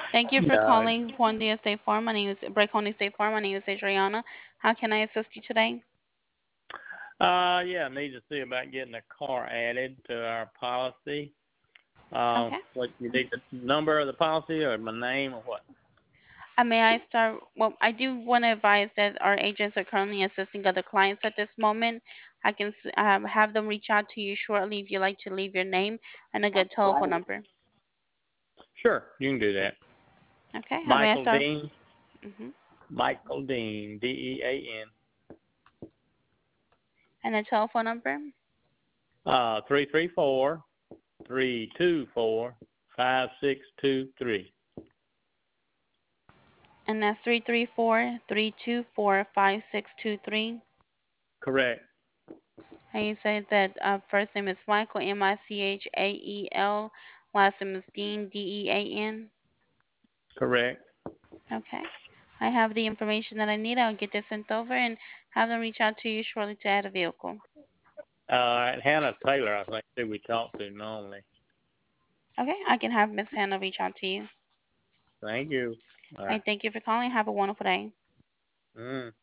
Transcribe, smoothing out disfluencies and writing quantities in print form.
Thank you for Yeah. calling Juan Diaz State Farm. My name is Braconi State Farm. My name is Adriana. How can I assist you today? Yeah, I need to see about getting a car added to our policy. Okay. What you need the number of the policy or my name or what? May I start? Well, I do want to advise that our agents are currently assisting other clients at this moment. I can have them reach out to you shortly if you'd like to leave your name and a good telephone number. Sure, you can do that. Okay. May I Michael start? Dean, Hmm. Michael Dean, Dean, And a telephone number? 334-324-5623. And that's 334-324-5623. Correct. And you said that first name is Michael, Michael, last name is Dean, Dean. Correct. Okay. I have the information that I need. I'll get this sent over and have them reach out to you shortly to add a vehicle. Hannah Taylor, I think, who we talk to normally. Okay, I can have Miss Hannah reach out to you. Thank you. All I right. thank you for calling. Have a wonderful day. Mm.